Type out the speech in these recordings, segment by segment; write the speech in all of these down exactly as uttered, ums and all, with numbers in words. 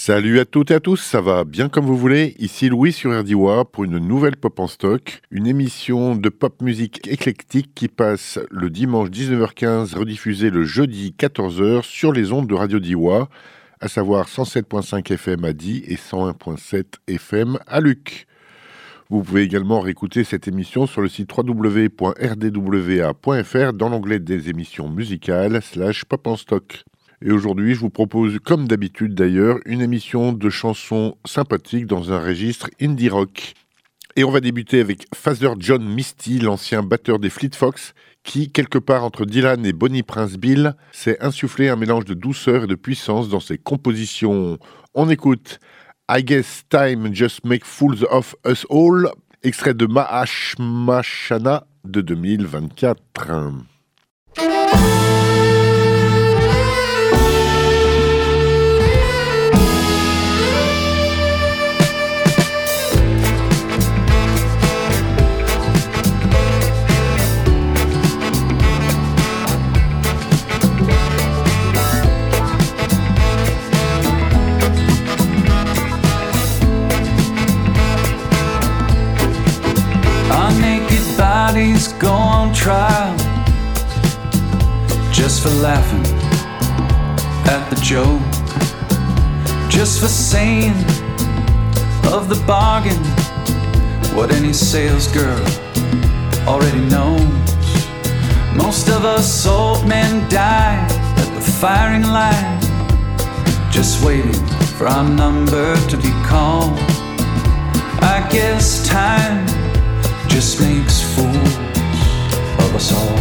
Salut à toutes et à tous, ça va bien comme vous voulez. Ici Louis sur R D W A pour une nouvelle Pop en stock, une émission de pop musique éclectique qui passe le dimanche dix-neuf heures quinze, rediffusée le jeudi quatorze heures sur les ondes de Radio D W A, à savoir cent sept virgule cinq F M à Die et cent un virgule sept F M à Luc. Vous pouvez également réécouter cette émission sur le site w w w point r d w a point f r dans l'onglet des émissions musicales slash pop en stock. Et aujourd'hui, je vous propose, comme d'habitude d'ailleurs, une émission de chansons sympathiques dans un registre indie rock. Et on va débuter avec Father John Misty, l'ancien batteur des Fleet Fox, qui, quelque part entre Dylan et Bonnie Prince Bill, s'est insufflé un mélange de douceur et de puissance dans ses compositions. On écoute I Guess Time Just Make Fools of Us All, extrait de Mahash Mashana de deux mille vingt-quatre. Bodies go on trial just for laughing at the joke, just for saying of the bargain what any sales girl already knows. Most of us old men die at the firing line, just waiting for our number to be called. I guess time just makes fools of us all.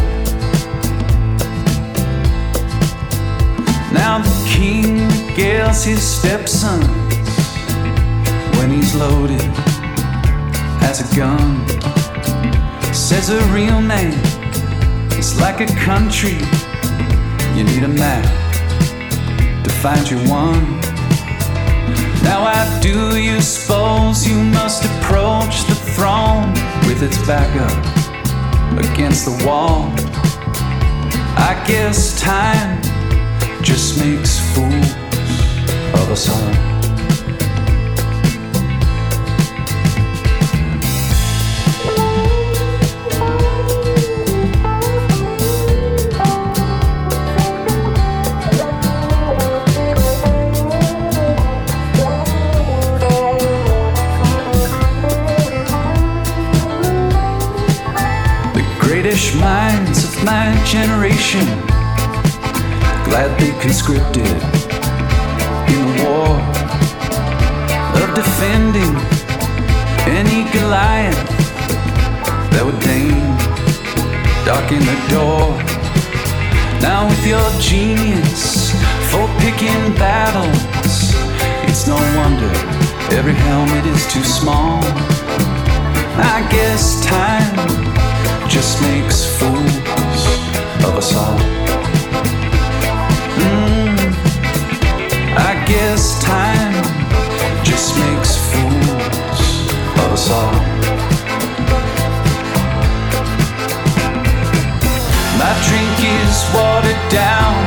Now the king regales his stepsons when he's loaded as a gun. Says a real man is like a country, you need a map to find your one. Now I do you suppose you must approach the throne with its back up against the wall. I guess time just makes fools of us all. Minds of my generation gladly conscripted in the war of defending any Goliath that would deign darken the door. Now with your genius for picking battles, it's no wonder every helmet is too small. I guess time just makes fools of us all. Mm, I guess time just makes fools of us all. My drink is watered down,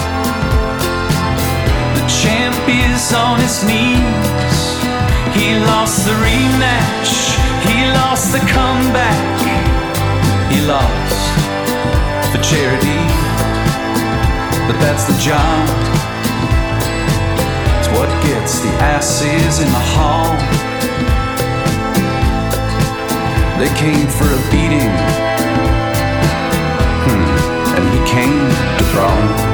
the champ is on his knees. He lost the rematch, he lost the comeback, he lost for charity, but that's the job. It's what gets the asses in the hall. They came for a beating, hmm. and he came to brawl.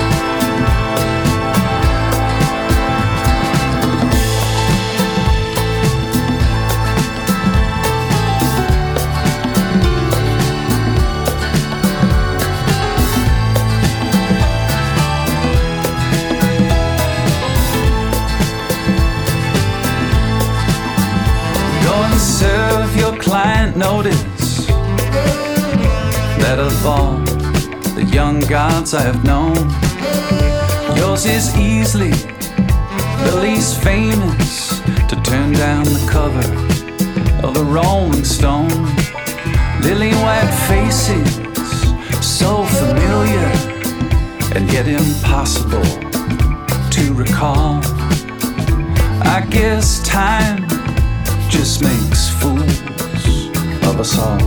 Serve your client notice that of all the young gods I have known, yours is easily the least famous to turn down the cover of a Rolling Stone. Lily white faces, so familiar and yet impossible to recall. I guess time just makes fools of us all.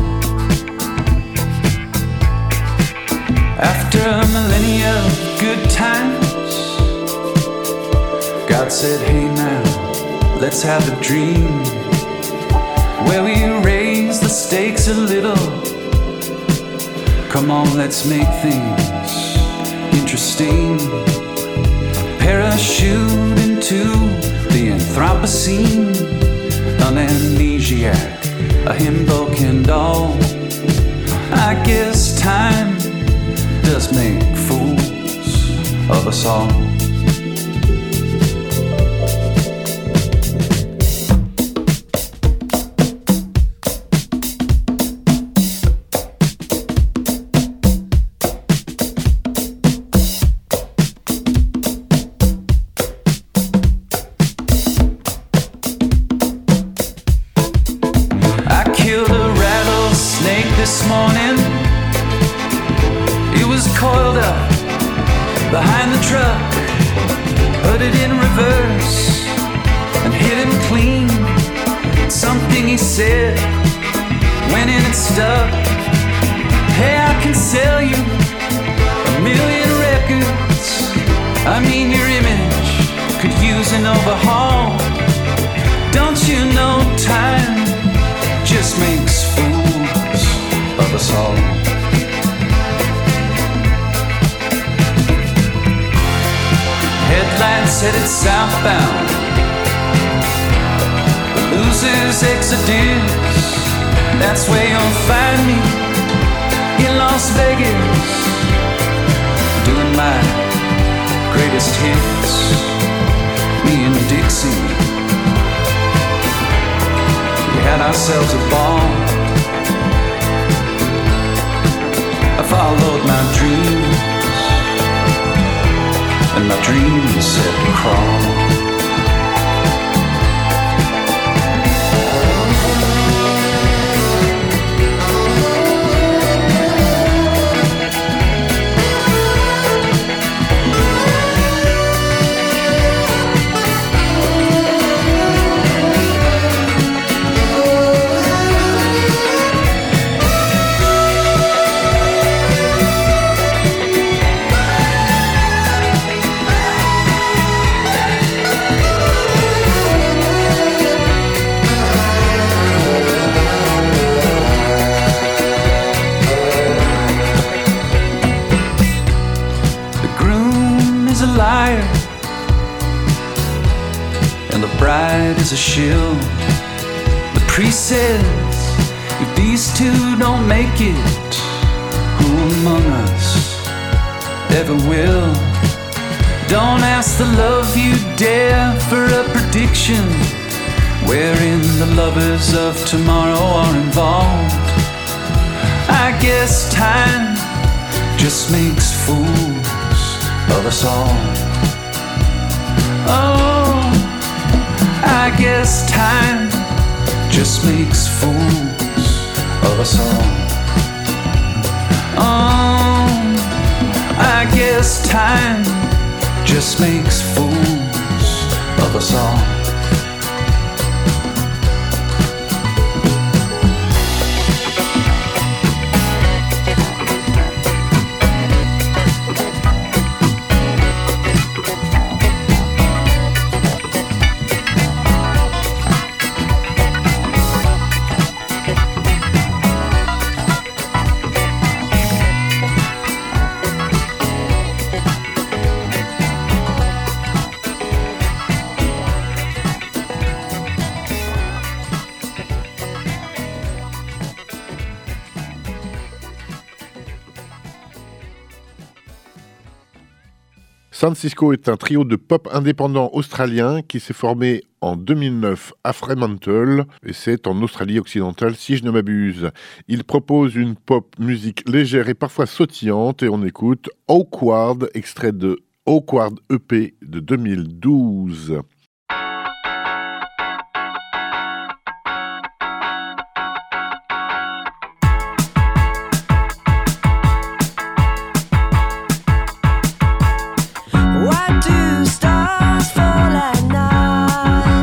After a millennia of good times, God said, hey now, let's have a dream where we raise the stakes a little. Come on, let's make things interesting. Parachute into the Anthropocene, an amnesiac, a himbo can doll. I guess time does make fools of us all. a shill. The priest says, if these two don't make it, who among us ever will? Don't ask the love you dare for a prediction wherein the lovers of tomorrow are involved. I guess time just makes fools of us all. Oh, I guess time just makes fools of us all. Oh, I guess time just makes fools of us all. San Cisco est un trio de pop indépendant australien qui s'est formé en deux mille neuf à Fremantle, et c'est en Australie occidentale si je ne m'abuse. Il propose une pop musique légère et parfois sautillante, et on écoute Awkward, extrait de Awkward E P de deux mille douze. Why do stars fall at night?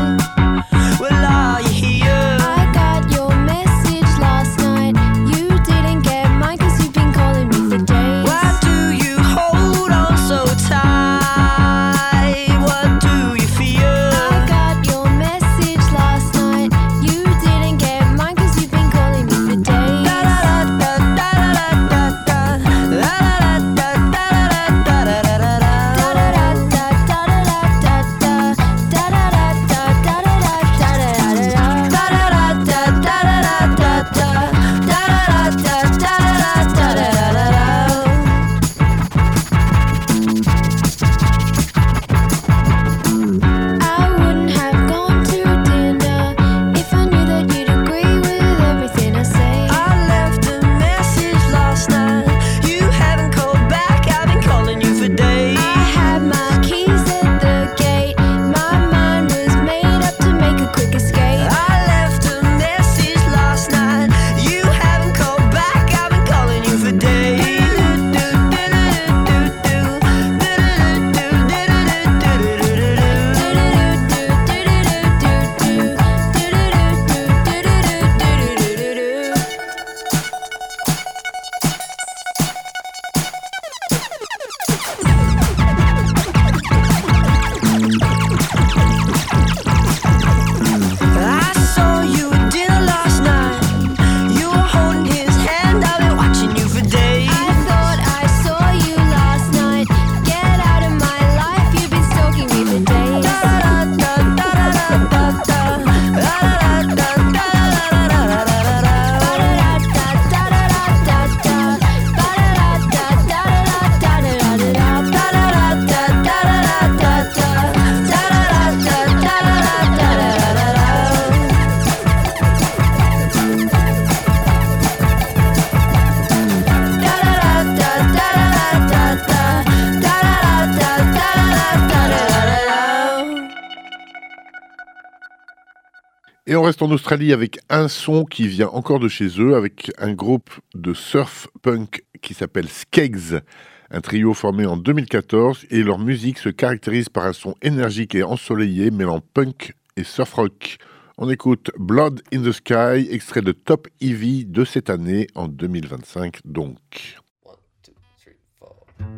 Et on reste en Australie avec un son qui vient encore de chez eux, avec un groupe de surf punk qui s'appelle Skeggs, un trio formé en deux mille quatorze, et leur musique se caractérise par un son énergique et ensoleillé mêlant punk et surf rock. On écoute Blood in the Sky, extrait de Top Heavy de cette année, en deux mille vingt-cinq donc. One, two, three, four.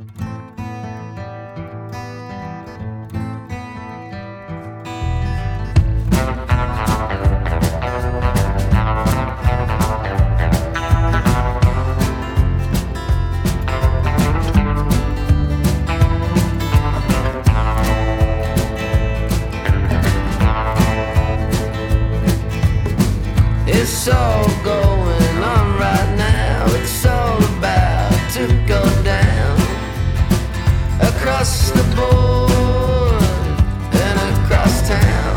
It's all going on right now. It's all about to go down across the board and across town.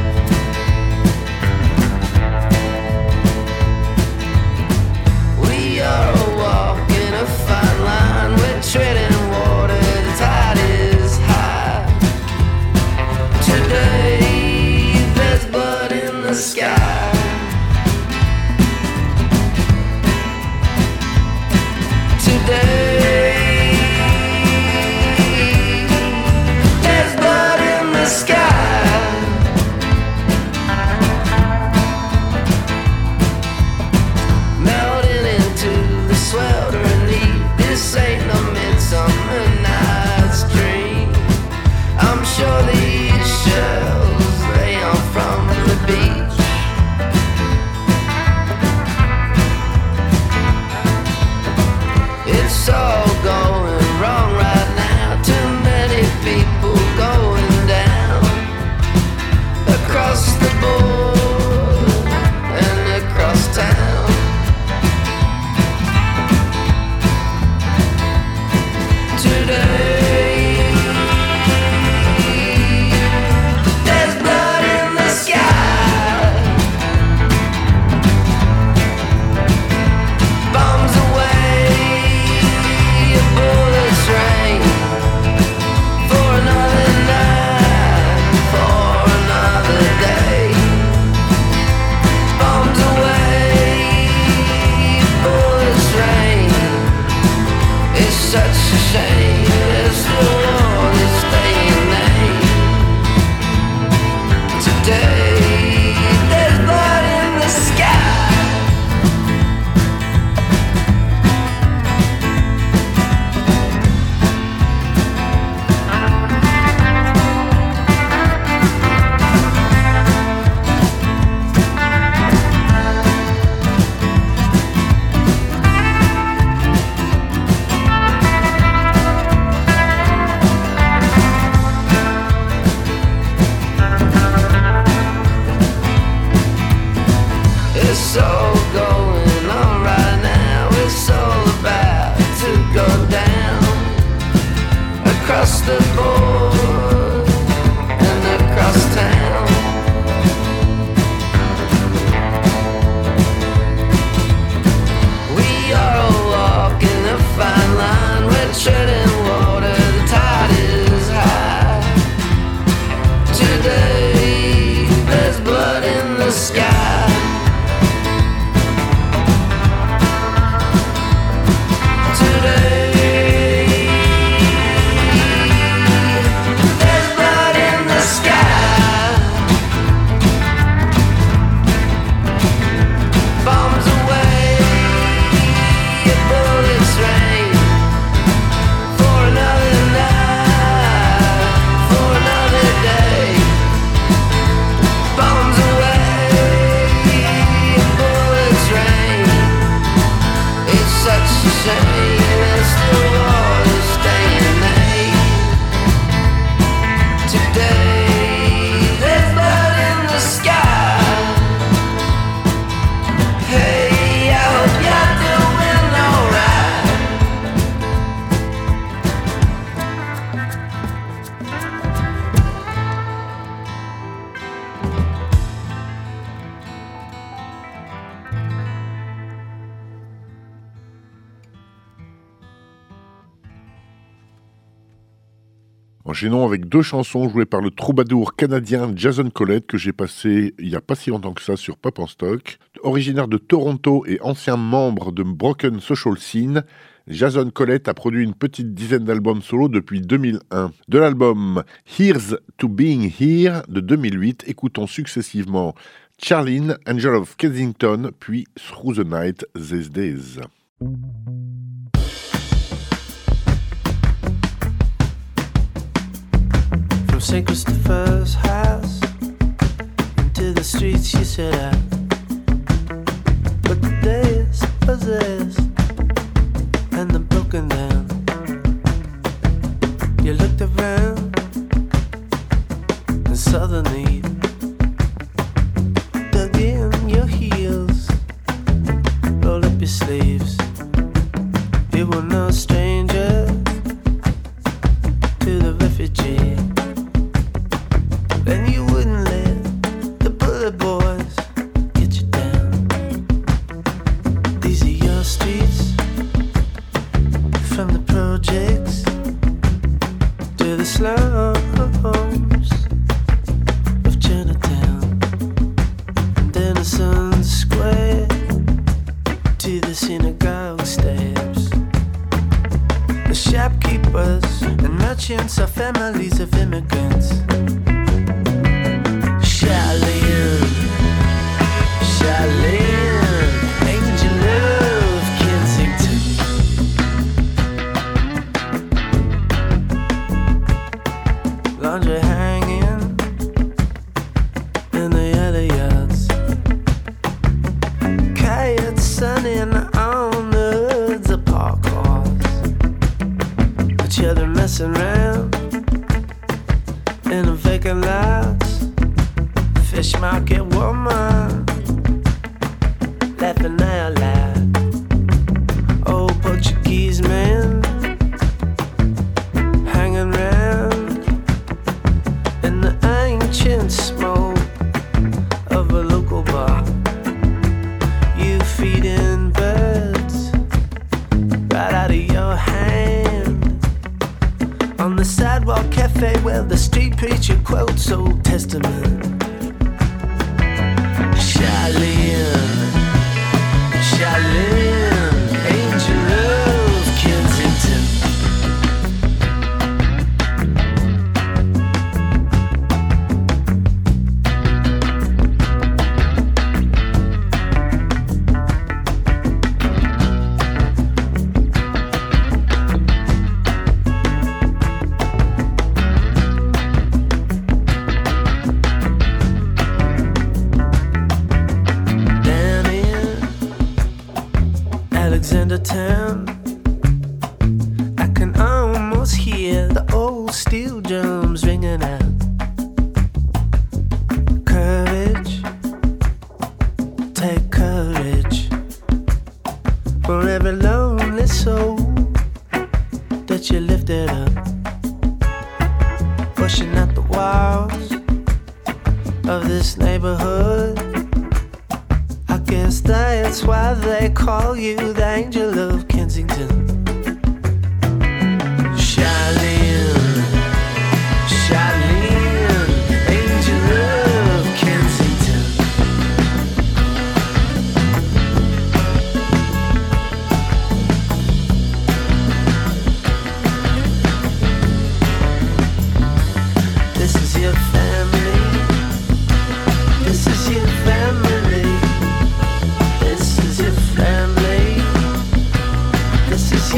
We are all walking a fine line. We're treading water. The tide is high. Today there's blood in the sky. Today, there's blood in the sky. Melting into the sweltering heat. This ain't no midsummer night's dream. I'm sure these shells, they are from the beach. It's all going wrong right now. Too many people going down across the board and across town. Today, there's blood in the sky. Bombs away. Bullets rain for another night, for another day. Bombs away, bullets rain. It's such a shame as the war is staying late. Today, there's blood in the sky. It's all going on right now. It's all about to go down across the board and across town. We are all walking a fine line. We're treading water. The tide is high. Today there's blood in the sky. Enchaînons avec deux chansons jouées par le troubadour canadien Jason Collett que j'ai passé il n'y a pas si longtemps que ça sur Pop en Stock. Originaire de Toronto et ancien membre de Broken Social Scene, Jason Collett a produit une petite dizaine d'albums solo depuis deux mille un. De l'album Here's to Being Here de deux mille huit, écoutons successivement Charlene, Angel of Kensington, puis Through the Night These Days. From Saint Christopher's house into the streets you set out, but the days possessed and the broken down. You looked around and saw the need, dug in your heels, rolled up your sleeves. You were no stranger to the refugee, and you wouldn't let the bullet boys get you down. These are your streets, from the projects to the slums of Chinatown, and Denison Square to the synagogue steps. The shopkeepers and merchants are families of immigrants. Charlene, Charlene, angel of Kensington. Laundry hanging in the other yards, coyotes sunning on the hoods of park cars, the children messing around in the vacant lots, fish market woman laughing out loud, old Portuguese man hanging round in the ancient smoke of a local bar. You feeding birds right out of your hand on the sidewalk cafe where the street preacher quotes Old Testament. Charlene, Charlene, angel of Kensington. Alexander Town, I can almost hear the old steel drums ringing out. Courage, take courage for every lonely soul that you lifted up, pushing out the walls of this neighborhood. I guess that's why they call you the angel of Kensington. Charlene, Charlene, angel of Kensington. This is your family, this is your family. This is your family. This is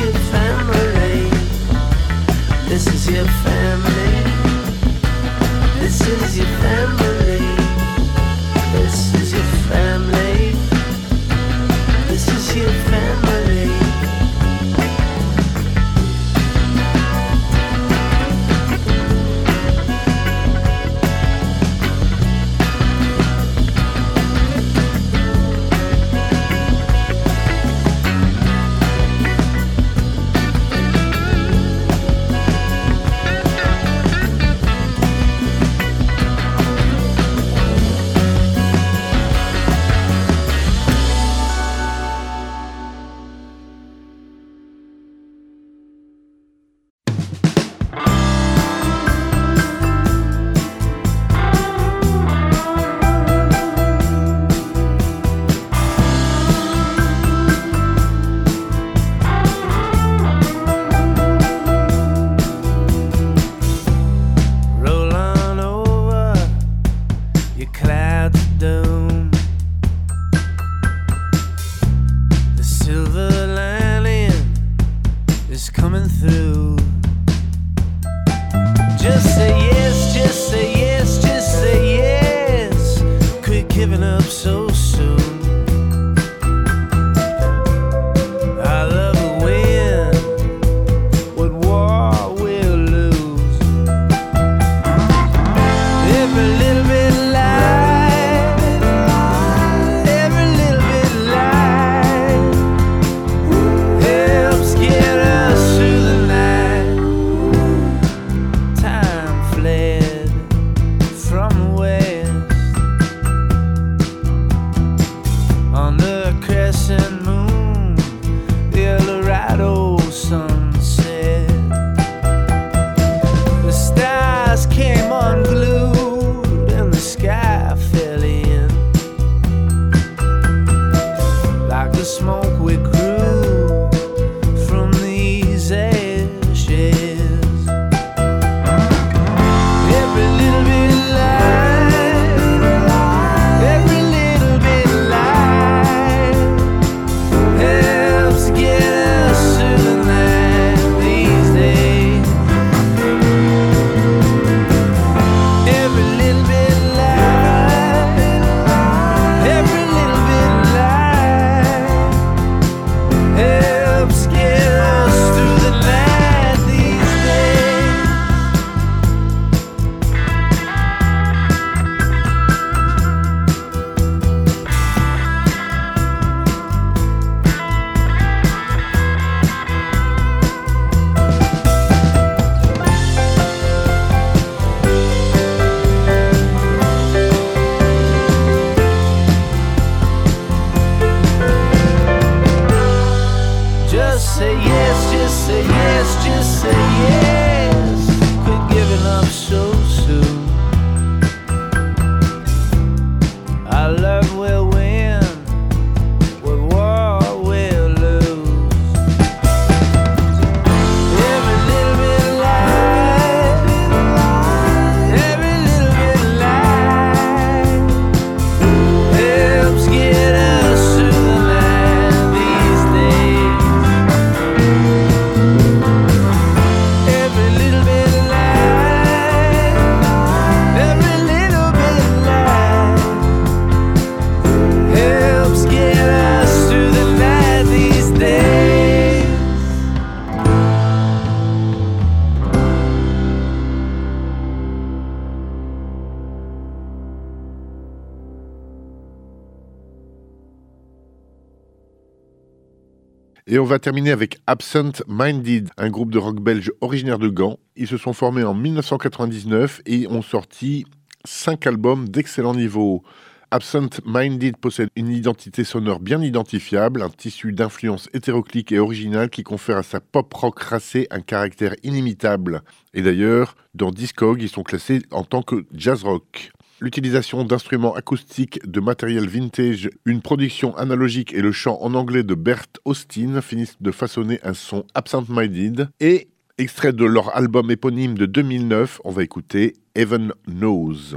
coming through. Just say yes, just say yes, just say yes. Quit giving up so soon. I love to win what war we'll lose. Every little bit lie, every little bit lie helps get us through the night. Time fled from the west on the crescent moon, the Eldorado sunset. The stars came unglued and the sky fell in like the smoke we grew from these ashes. Every little bit light, every little bit light helps get us through the night these days. Every little bit light, every little bit light helps get us through the night these days. Just say yes, just say yes, just say yes. Quit giving up so soon. Our love will win what war we'll lose. Every little bit light, every little bit light helps get us through the night these days. Every little bit light, every little bit light helps get us through the night these days. Et on va terminer avec Absent Minded, un groupe de rock belge originaire de Gand. Ils se sont formés en mille neuf cent quatre-vingt-dix-neuf et ont sorti cinq albums d'excellent niveau. Absent Minded possède une identité sonore bien identifiable, un tissu d'influence hétéroclite et originale qui confère à sa pop rock racée un caractère inimitable. Et d'ailleurs, dans Discog, ils sont classés en tant que jazz rock. L'utilisation d'instruments acoustiques, de matériel vintage, une production analogique et le chant en anglais de Bert Austin finissent de façonner un son absent-minded. Et, extrait de leur album éponyme de deux mille neuf, on va écouter Heaven Knows.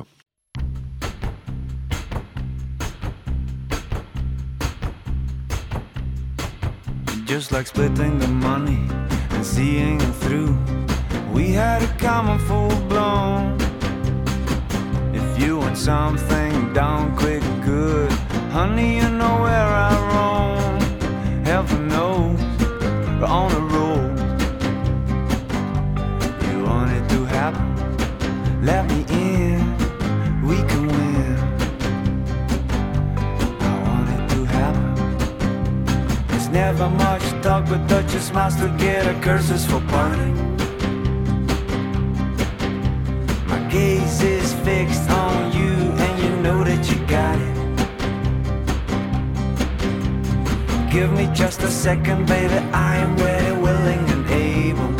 Just like splitting the money and seeing it through, we had a common full blown. If you want something down quick good, honey, you know where I roam. Heaven knows we're on a roll. You want it to happen? Let me in, we can win. I want it to happen. There's never much talk, but touch your smiles together, curses for parting. My gaze is fixed on you, and you know that you got it. Give me just a second, baby, I am ready, willing and able.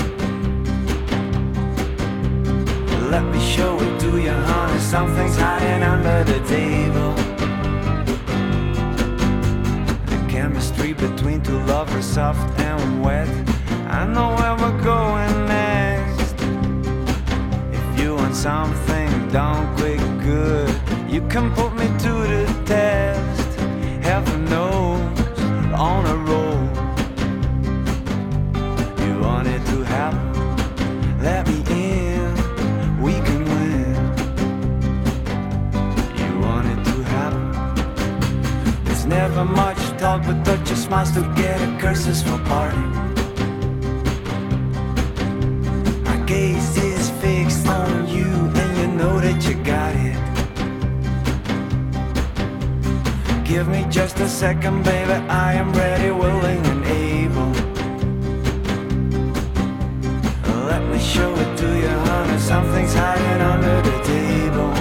Let me show it to you, honey, something's hiding under the table. The chemistry between two lovers, soft and wet, I know where we're going next. If you want something done quick good, you can put me to the test. Heaven knows, on a roll. You want it must get a curses for parting. My gaze is fixed on you, and you know that you got it. Give me just a second, baby, I am ready, willing and able. Let me show it to you, honey, something's hiding under the table.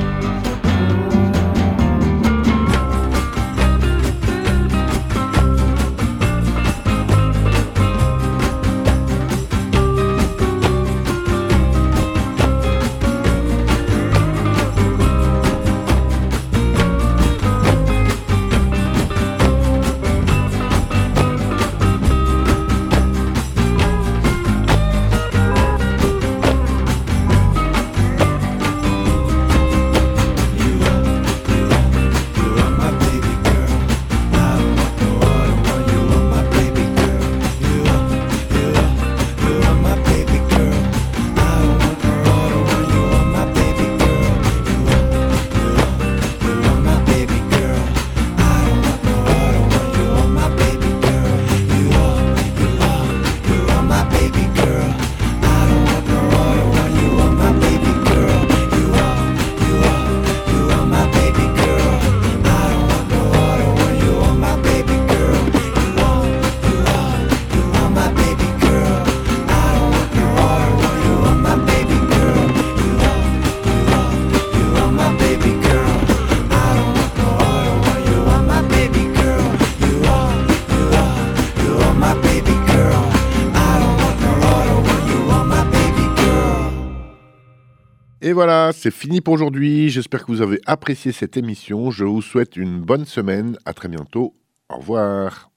Et voilà, c'est fini pour aujourd'hui. J'espère que vous avez apprécié cette émission. Je vous souhaite une bonne semaine. À très bientôt. Au revoir.